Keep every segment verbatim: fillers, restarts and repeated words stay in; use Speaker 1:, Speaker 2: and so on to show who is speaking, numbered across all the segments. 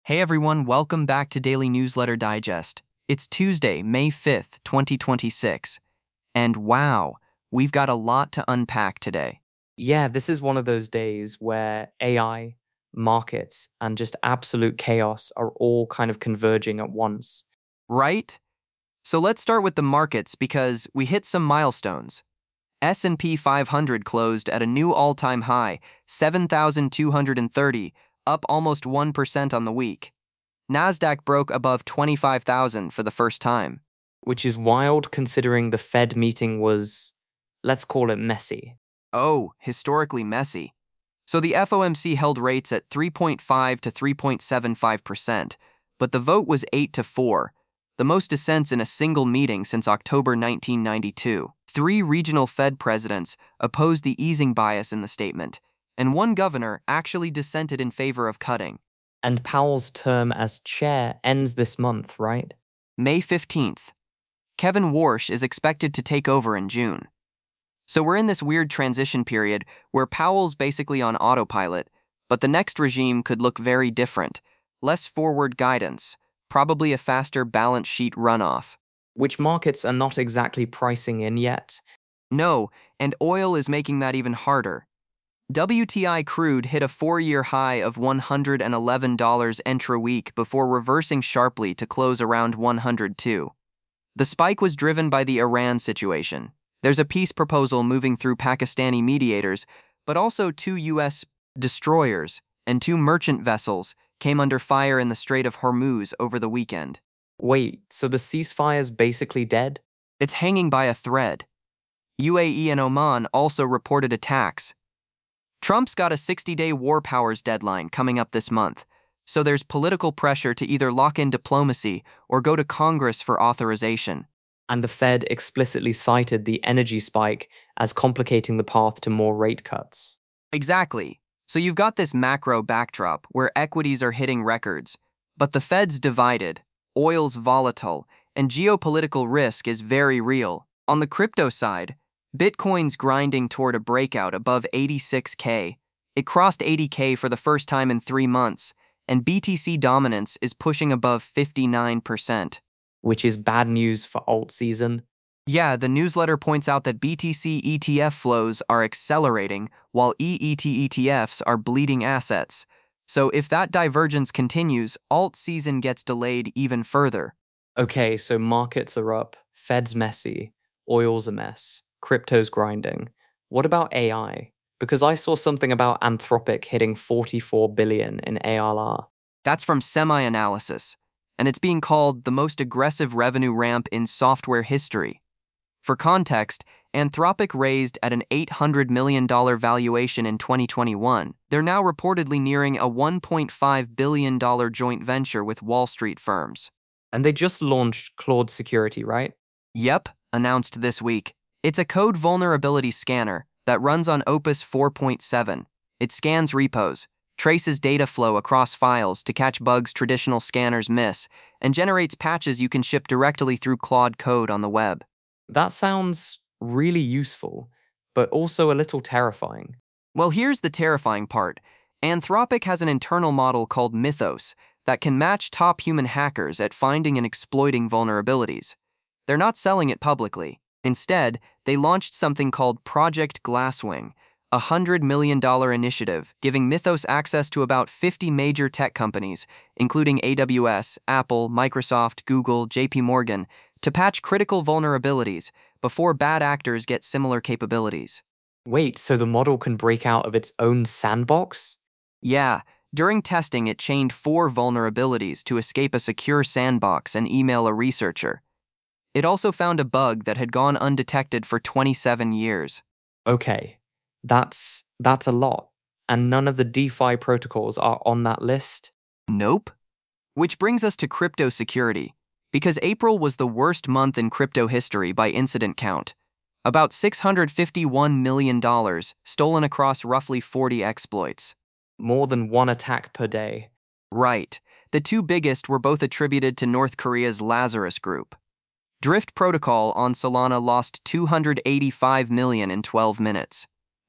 Speaker 1: Hey everyone, welcome back to Daily Newsletter Digest. It's Tuesday, May fifth, twenty twenty-six. And wow, we've got a lot to unpack today.
Speaker 2: Yeah, this is one of those days where A I, markets, and just absolute chaos are all kind of converging at once.
Speaker 1: Right? So let's start with the markets because we hit some milestones. S and P five hundred closed at a new all-time high, seven thousand two hundred thirty, up almost one percent on the week. Nasdaq broke above twenty-five thousand for the first time.
Speaker 2: Which is wild considering the Fed meeting was, let's call it messy.
Speaker 1: Oh, historically messy. So the F O M C held rates at three point five to three point seven five percent, but the vote was eight to four, the most dissents in a single meeting since October nineteen ninety-two. Three regional Fed presidents opposed the easing bias in the statement, and one governor actually dissented in favor of cutting.
Speaker 2: And Powell's term as chair ends this month, right?
Speaker 1: May fifteenth. Kevin Warsh is expected to take over in June. So we're in this weird transition period where Powell's basically on autopilot, but the next regime could look very different. Less forward guidance, probably a faster balance sheet runoff.
Speaker 2: Which markets are not exactly pricing in yet.
Speaker 1: No, and oil is making that even harder. W T I crude hit a four-year high of one hundred eleven dollars intra-week before reversing sharply to close around one hundred two dollars. The spike was driven by the Iran situation. There's a peace proposal moving through Pakistani mediators, but also two U S destroyers and two merchant vessels came under fire in the Strait of Hormuz over the weekend.
Speaker 2: Wait, so the ceasefire's basically dead?
Speaker 1: It's hanging by a thread. U A E and Oman also reported attacks. Trump's got a sixty-day war powers deadline coming up this month, so there's political pressure to either lock in diplomacy or go to Congress for authorization.
Speaker 2: And the Fed explicitly cited the energy spike as complicating the path to more rate cuts.
Speaker 1: Exactly. So you've got this macro backdrop where equities are hitting records, but the Fed's divided, oil's volatile, and geopolitical risk is very real. On the crypto side, Bitcoin's grinding toward a breakout above eighty-six K. It crossed eighty K for the first time in three months, and B T C dominance is pushing above fifty-nine percent.
Speaker 2: Which is bad news for alt season.
Speaker 1: Yeah, the newsletter points out that B T C E T F flows are accelerating while E E T E T Fs are bleeding assets. So if that divergence continues, alt season gets delayed even further.
Speaker 2: Okay, so markets are up, Fed's messy, oil's a mess, crypto's grinding. What about A I? Because I saw something about Anthropic hitting forty-four billion in A R R.
Speaker 1: That's from Semi-Analysis, and it's being called the most aggressive revenue ramp in software history. For context, Anthropic raised at an eight hundred million dollars valuation in twenty twenty-one. They're now reportedly nearing a one point five billion dollars joint venture with Wall Street firms.
Speaker 2: And they just launched Claude Security, right?
Speaker 1: Yep, announced this week. It's a code vulnerability scanner that runs on Opus four point seven. It scans repos, traces data flow across files to catch bugs traditional scanners miss, and generates patches you can ship directly through Claude Code on the web.
Speaker 2: That sounds really useful, but also a little terrifying.
Speaker 1: Well, here's the terrifying part. Anthropic has an internal model called Mythos that can match top human hackers at finding and exploiting vulnerabilities. They're not selling it publicly. Instead, they launched something called Project Glasswing, a one hundred million dollars initiative giving Mythos access to about fifty major tech companies, including A W S, Apple, Microsoft, Google, J P Morgan, to patch critical vulnerabilities before bad actors get similar capabilities.
Speaker 2: Wait, so the model can break out of its own sandbox?
Speaker 1: Yeah, during testing it chained four vulnerabilities to escape a secure sandbox and email a researcher. It also found a bug that had gone undetected for twenty-seven years.
Speaker 2: Okay, that's that's a lot. And none of the DeFi protocols are on that list?
Speaker 1: Nope. Which brings us to crypto security, because April was the worst month in crypto history by incident count. About six hundred fifty-one million dollars stolen across roughly forty exploits.
Speaker 2: More than one attack per day.
Speaker 1: Right. The two biggest were both attributed to North Korea's Lazarus Group. Drift Protocol on Solana lost two hundred eighty-five million dollars in twelve minutes.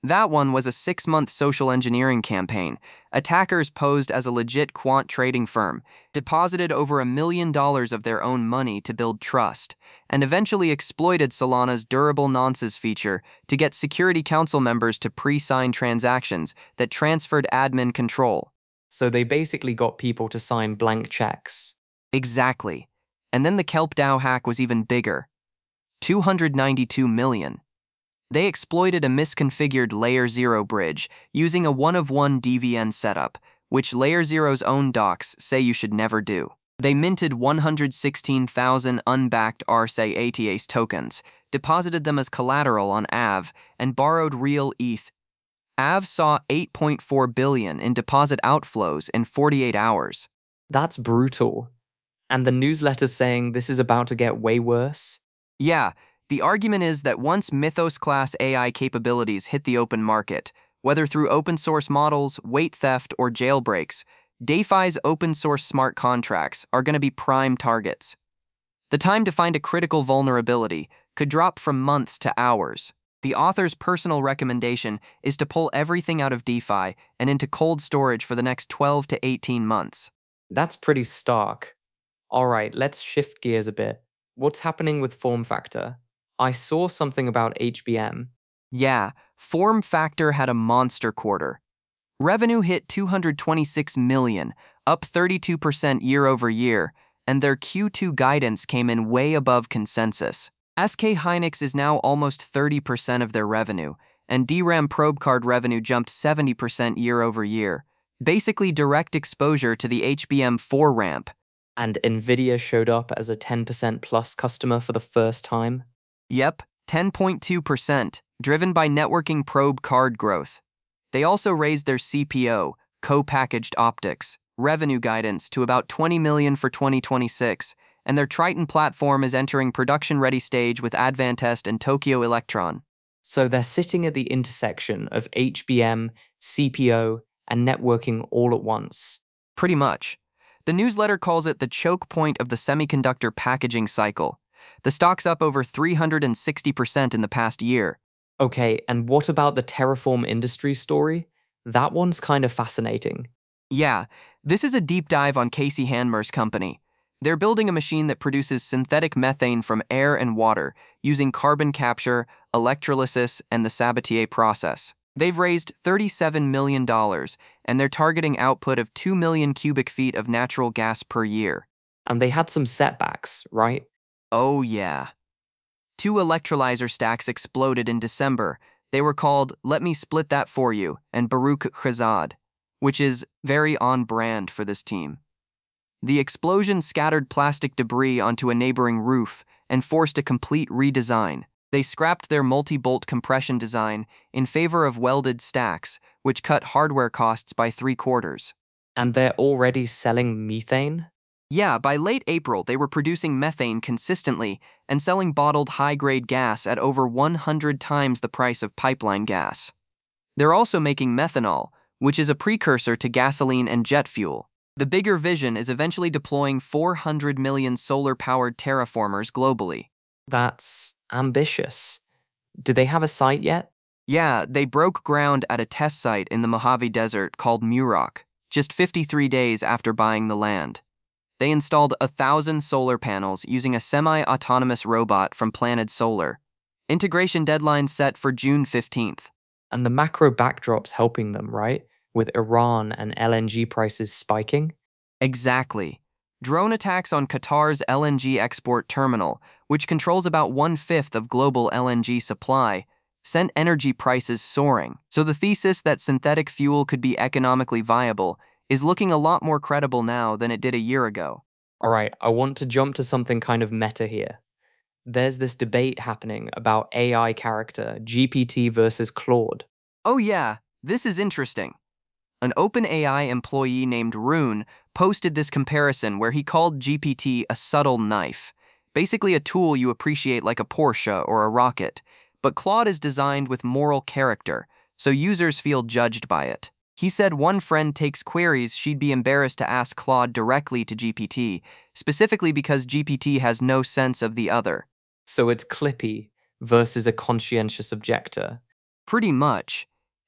Speaker 1: That one was a six-month social engineering campaign. Attackers posed as a legit quant trading firm, deposited over a million dollars of their own money to build trust, and eventually exploited Solana's durable nonces feature to get Security Council members to pre-sign transactions that transferred admin control.
Speaker 2: So they basically got people to sign blank checks.
Speaker 1: Exactly. And then the Kelp DAO hack was even bigger. two hundred ninety-two million. They exploited a misconfigured Layer zero bridge using a one-of-one D V N setup, which Layer zero's own docs say you should never do. They minted one hundred sixteen thousand unbacked R S A A T A S tokens, deposited them as collateral on A V, and borrowed real E T H. A V saw eight point four billion dollars in deposit outflows in forty-eight hours.
Speaker 2: That's brutal. And the newsletter's saying this is about to get way worse?
Speaker 1: Yeah. The argument is that once Mythos-class A I capabilities hit the open market, whether through open-source models, weight theft, or jailbreaks, DeFi's open-source smart contracts are going to be prime targets. The time to find a critical vulnerability could drop from months to hours. The author's personal recommendation is to pull everything out of DeFi and into cold storage for the next twelve to eighteen months.
Speaker 2: That's pretty stark. All right, let's shift gears a bit. What's happening with Form Factor? I saw something about H B M.
Speaker 1: Yeah, Form Factor had a monster quarter. Revenue hit two hundred twenty-six million dollars, up thirty-two percent year over year, and their Q two guidance came in way above consensus. S K Hynix is now almost thirty percent of their revenue, and D RAM probe card revenue jumped seventy percent year over year, basically direct exposure to the H B M four ramp.
Speaker 2: And Nvidia showed up as a ten percent plus customer for the first time?
Speaker 1: Yep, ten point two percent, driven by networking probe card growth. They also raised their C P O, co-packaged optics, revenue guidance to about twenty million dollars for twenty twenty-six, and their Triton platform is entering production-ready stage with Advantest and Tokyo Electron.
Speaker 2: So they're sitting at the intersection of H B M, C P O, and networking all at once.
Speaker 1: Pretty much. The newsletter calls it the choke point of the semiconductor packaging cycle. The stock's up over three hundred sixty percent in the past year.
Speaker 2: Okay, and what about the Terraform Industries story? That one's kind of fascinating.
Speaker 1: Yeah, this is a deep dive on Casey Hanmer's company. They're building a machine that produces synthetic methane from air and water using carbon capture, electrolysis, and the Sabatier process. They've raised thirty-seven million dollars, and they're targeting output of two million cubic feet of natural gas per year.
Speaker 2: And they had some setbacks, right?
Speaker 1: Oh yeah. Two electrolyzer stacks exploded in December. They were called Let Me Split That For You and Baruch Chazad, which is very on-brand for this team. The explosion scattered plastic debris onto a neighboring roof and forced a complete redesign. They scrapped their multi-bolt compression design in favor of welded stacks, which cut hardware costs by three quarters.
Speaker 2: And they're already selling methane?
Speaker 1: Yeah, by late April, they were producing methane consistently and selling bottled high-grade gas at over one hundred times the price of pipeline gas. They're also making methanol, which is a precursor to gasoline and jet fuel. The bigger vision is eventually deploying four hundred million solar-powered terraformers globally.
Speaker 2: That's ambitious. Do they have a site yet?
Speaker 1: Yeah, they broke ground at a test site in the Mojave Desert called Muroc, just fifty-three days after buying the land. They installed a thousand solar panels using a semi-autonomous robot from Planet Solar. Integration deadline set for June fifteenth.
Speaker 2: And the macro backdrop's helping them, right? With Iran and L N G prices spiking?
Speaker 1: Exactly. Drone attacks on Qatar's L N G export terminal, which controls about one-fifth of global L N G supply, sent energy prices soaring. So the thesis that synthetic fuel could be economically viable is looking a lot more credible now than it did a year ago.
Speaker 2: All right, I want to jump to something kind of meta here. There's this debate happening about A I character, G P T versus Claude.
Speaker 1: Oh yeah, this is interesting. An OpenAI employee named Rune posted this comparison where he called G P T a subtle knife, basically a tool you appreciate like a Porsche or a rocket, but Claude is designed with moral character, so users feel judged by it. He said one friend takes queries she'd be embarrassed to ask Claude directly to G P T, specifically because G P T has no sense of the other.
Speaker 2: So it's Clippy versus a conscientious objector.
Speaker 1: Pretty much.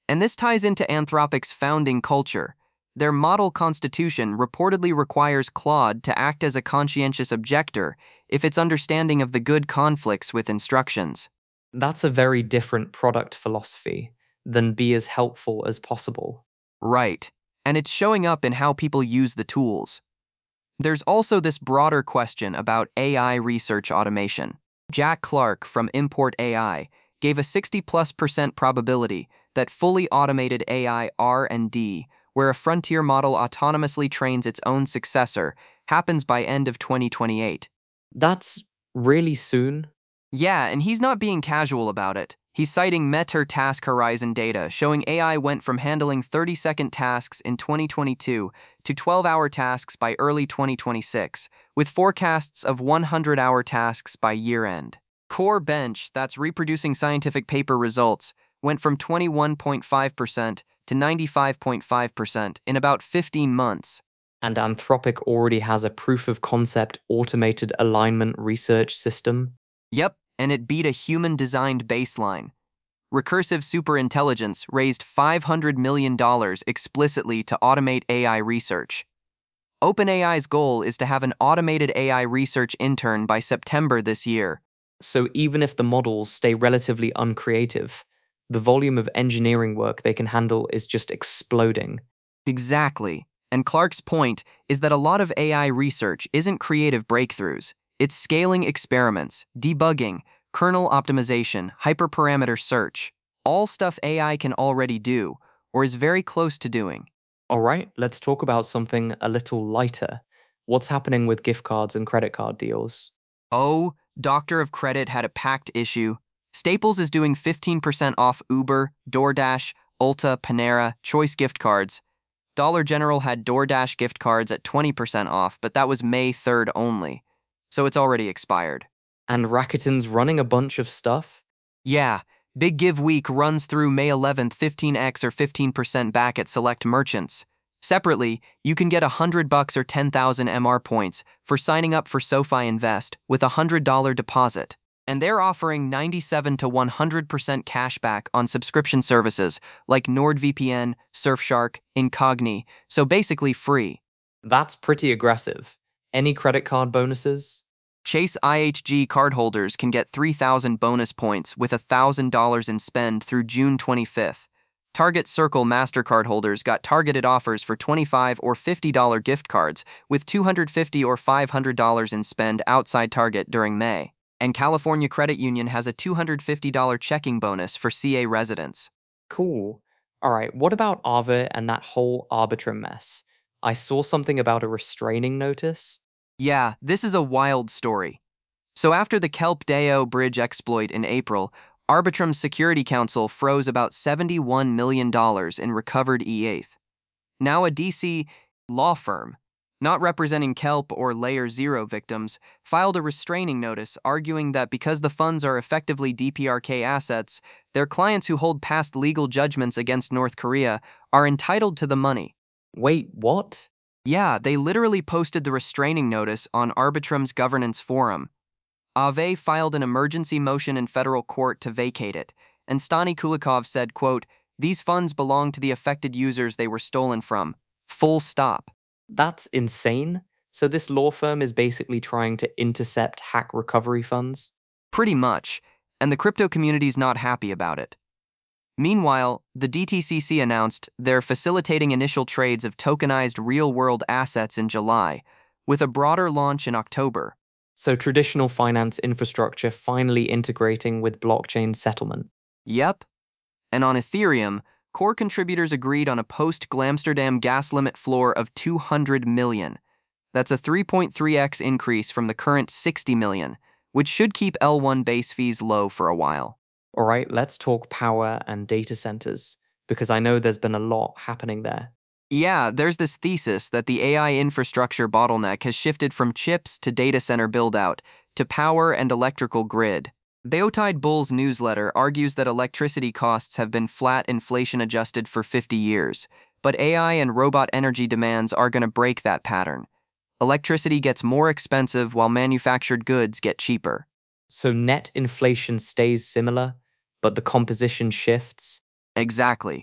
Speaker 1: And this ties into Anthropic's founding culture. Their model constitution reportedly requires Claude to act as a conscientious objector if its understanding of the good conflicts with instructions.
Speaker 2: That's a very different product philosophy than be as helpful as possible.
Speaker 1: Right, and it's showing up in how people use the tools. There's also this broader question about A I research automation. Jack Clark from Import A I gave a sixty plus percent probability that fully automated A I R and D, where a frontier model autonomously trains its own successor, happens by end of twenty twenty-eight.
Speaker 2: That's really soon.
Speaker 1: Yeah, and he's not being casual about it. He's citing Meter Task Horizon data showing A I went from handling thirty-second tasks in twenty twenty-two to twelve-hour tasks by early twenty twenty-six, with forecasts of one hundred hour tasks by year-end. Core Bench, that's reproducing scientific paper results, went from twenty-one point five percent to ninety-five point five percent in about fifteen months.
Speaker 2: And Anthropic already has a proof-of-concept automated alignment research system.
Speaker 1: Yep, and it beat a human-designed baseline. Recursive Superintelligence raised five hundred million dollars explicitly to automate A I research. OpenAI's goal is to have an automated A I research intern by September this year.
Speaker 2: So even if the models stay relatively uncreative, the volume of engineering work they can handle is just exploding.
Speaker 1: Exactly. And Clark's point is that a lot of A I research isn't creative breakthroughs. It's scaling experiments, debugging, kernel optimization, hyperparameter search, all stuff A I can already do, or is very close to doing.
Speaker 2: All right, let's talk about something a little lighter. What's happening with gift cards and credit card deals?
Speaker 1: Oh, Doctor of Credit had a packed issue. Staples is doing fifteen percent off Uber, DoorDash, Ulta, Panera, Choice gift cards. Dollar General had DoorDash gift cards at twenty percent off, but that was May third only. So it's already expired.
Speaker 2: And Rakuten's running a bunch of stuff?
Speaker 1: Yeah, Big Give Week runs through May eleventh, fifteen x or fifteen percent back at select merchants. Separately, you can get one hundred bucks or ten thousand M R points for signing up for SoFi Invest with a one hundred dollar deposit. And they're offering ninety-seven to one hundred percent cash back on subscription services like NordVPN, Surfshark, Incogni, so basically free.
Speaker 2: That's pretty aggressive. Any credit card bonuses?
Speaker 1: Chase I H G cardholders can get three thousand bonus points with one thousand dollars in spend through June twenty-fifth. Target Circle MasterCard holders got targeted offers for twenty-five dollars or fifty dollars gift cards with two hundred fifty dollars or five hundred dollars in spend outside Target during May. And California Credit Union has a two hundred fifty dollars checking bonus for C A residents.
Speaker 2: Cool. All right, what about Aave and that whole Arbitrum mess? I saw something about a restraining notice.
Speaker 1: Yeah, this is a wild story. So after the Kelp Deo bridge exploit in April, Arbitrum's Security Council froze about seventy-one million dollars in recovered E T H. Now a D C law firm, not representing Kelp or Layer Zero victims, filed a restraining notice arguing that because the funds are effectively D P R K assets, their clients who hold past legal judgments against North Korea are entitled to the money.
Speaker 2: Wait, what?
Speaker 1: Yeah, they literally posted the restraining notice on Arbitrum's governance forum. Aave filed an emergency motion in federal court to vacate it, and Stani Kulikov said, quote, "These funds belong to the affected users they were stolen from. Full stop."
Speaker 2: That's insane. So this law firm is basically trying to intercept hack recovery funds?
Speaker 1: Pretty much, and the crypto community's not happy about it. Meanwhile, the D T C C announced they're facilitating initial trades of tokenized real-world assets in July, with a broader launch in October.
Speaker 2: So traditional finance infrastructure finally integrating with blockchain settlement.
Speaker 1: Yep. And on Ethereum, core contributors agreed on a post-Glamsterdam gas limit floor of two hundred million. That's a three point three x increase from the current sixty million, which should keep L one base fees low for a while.
Speaker 2: All right, let's talk power and data centers, because I know there's been a lot happening there.
Speaker 1: Yeah, there's this thesis that the A I infrastructure bottleneck has shifted from chips to data center build-out to power and electrical grid. Beotide Bull's newsletter argues that electricity costs have been flat inflation-adjusted for fifty years, but A I and robot energy demands are going to break that pattern. Electricity gets more expensive while manufactured goods get cheaper.
Speaker 2: So net inflation stays similar, but the composition shifts?
Speaker 1: Exactly.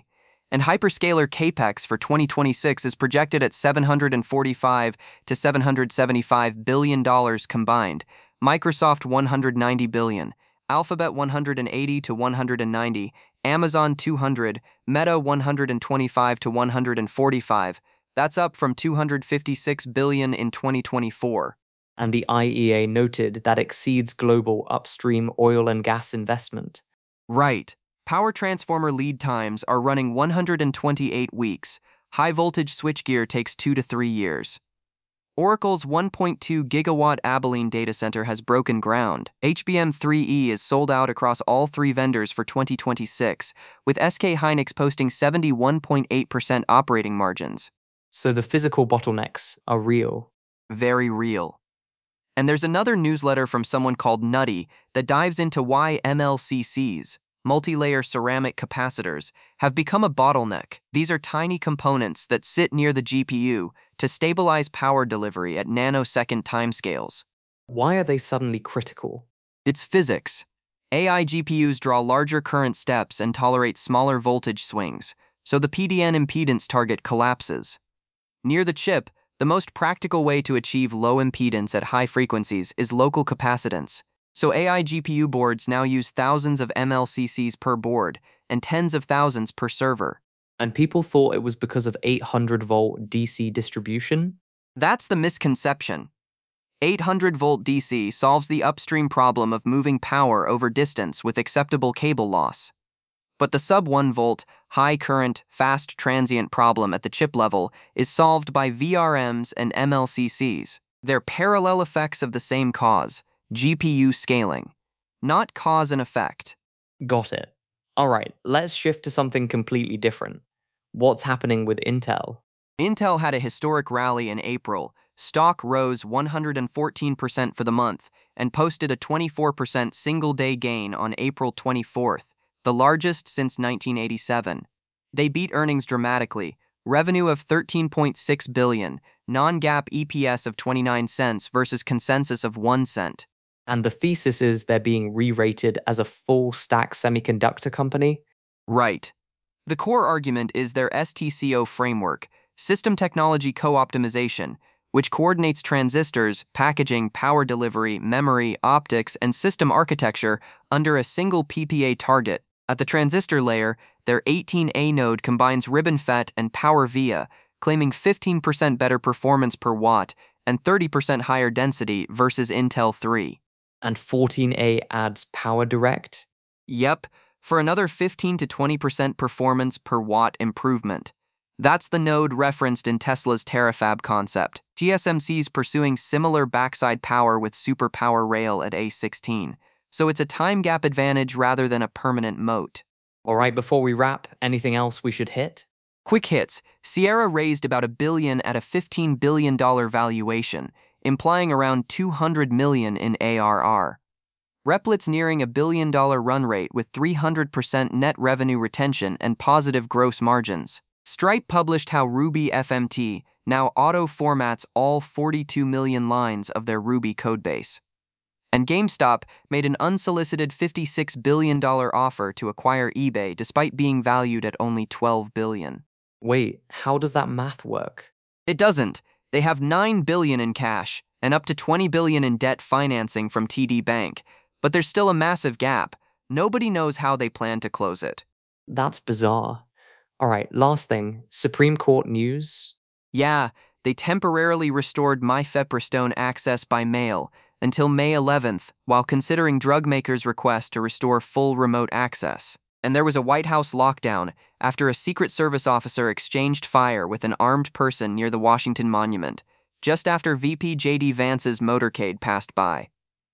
Speaker 1: And hyperscaler capex for twenty twenty-six is projected at seven hundred forty-five to seven hundred seventy-five billion dollars combined. Microsoft one hundred ninety billion dollars, Alphabet one hundred eighty to one hundred ninety, Amazon two hundred, Meta one hundred twenty-five to one hundred forty-five. That's up from two hundred fifty-six billion dollars in twenty twenty-four.
Speaker 2: And the I E A noted that exceeds global upstream oil and gas investment.
Speaker 1: Right. Power transformer lead times are running one hundred twenty-eight weeks. High voltage switchgear takes two to three years. Oracle's one point two gigawatt Abilene data center has broken ground. H B M three E is sold out across all three vendors for twenty twenty-six, with S K Hynix posting seventy-one point eight percent operating margins.
Speaker 2: So the physical bottlenecks are real.
Speaker 1: Very real. And there's another newsletter from someone called Nutty that dives into why M L C Cs, multi-layer ceramic capacitors, have become a bottleneck. These are tiny components that sit near the G P U to stabilize power delivery at nanosecond timescales.
Speaker 2: Why are they suddenly critical?
Speaker 1: It's physics. A I G P Us draw larger current steps and tolerate smaller voltage swings, so the P D N impedance target collapses. Near the chip, the most practical way to achieve low impedance at high frequencies is local capacitance. So A I G P U boards now use thousands of M L C Cs per board and tens of thousands per server.
Speaker 2: And people thought it was because of eight hundred volt D C distribution?
Speaker 1: That's the misconception. eight hundred volt D C solves the upstream problem of moving power over distance with acceptable cable loss. But the sub one volt, high current, fast transient problem at the chip level is solved by V R Ms and M L C Cs. They're parallel effects of the same cause, G P U scaling, not cause and effect.
Speaker 2: Got it. All right, let's shift to something completely different. What's happening with Intel?
Speaker 1: Intel had a historic rally in April. Stock rose one hundred fourteen percent for the month and posted a twenty-four percent single-day gain on April twenty-fourth. The largest since nineteen eighty-seven. They beat earnings dramatically, revenue of thirteen point six billion dollars, non-GAAP E P S of twenty-nine cents versus consensus of one cent.
Speaker 2: And the thesis is they're being re-rated as a full-stack semiconductor company?
Speaker 1: Right. The core argument is their S T C O framework, System Technology Co-Optimization, which coordinates transistors, packaging, power delivery, memory, optics, and system architecture under a single P P A target. At the transistor layer, their eighteen A node combines RibbonFET and PowerVia, claiming fifteen percent better performance per watt and thirty percent higher density versus Intel three.
Speaker 2: And fourteen A adds PowerDirect?
Speaker 1: Yep, for another fifteen to twenty percent performance per watt improvement. That's the node referenced in Tesla's Terafab concept. T S M C's pursuing similar backside power with Super Power Rail at A sixteen. So it's a time gap advantage rather than a permanent moat.
Speaker 2: All right, before we wrap, anything else we should hit?
Speaker 1: Quick hits. Sierra raised about a billion at a fifteen billion dollars valuation, implying around two hundred million in A R R. Replit's nearing a billion dollar run rate with three hundred percent net revenue retention and positive gross margins. Stripe published how Ruby F M T now auto-formats all forty-two million lines of their Ruby codebase. And GameStop made an unsolicited fifty-six billion dollars offer to acquire eBay despite being valued at only twelve billion dollars.
Speaker 2: Wait, how does that math work?
Speaker 1: It doesn't. They have nine billion dollars in cash and up to twenty billion dollars in debt financing from T D Bank, but there's still a massive gap. Nobody knows how they plan to close it.
Speaker 2: That's bizarre. All right, last thing, Supreme Court news?
Speaker 1: Yeah, they temporarily restored mifepristone access by mail until May eleventh, while considering drug makers' request to restore full remote access. And there was a White House lockdown after a Secret Service officer exchanged fire with an armed person near the Washington Monument, just after V P J D Vance's motorcade passed by.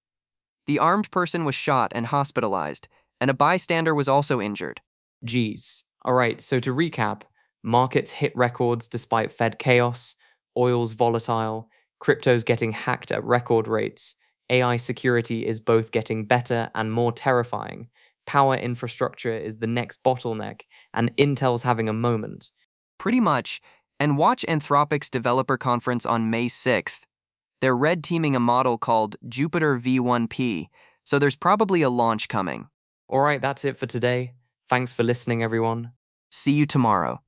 Speaker 1: The armed person was shot and hospitalized, and a bystander was also injured.
Speaker 2: Geez. All right, so to recap, markets hit records despite Fed chaos, oil's volatile, crypto's getting hacked at record rates, A I security is both getting better and more terrifying, power infrastructure is the next bottleneck, and Intel's having a moment.
Speaker 1: Pretty much, and watch Anthropic's developer conference on May sixth. They're red teaming a model called Jupiter V one P, so there's probably a launch coming.
Speaker 2: All right, that's it for today. Thanks for listening, everyone.
Speaker 1: See you tomorrow.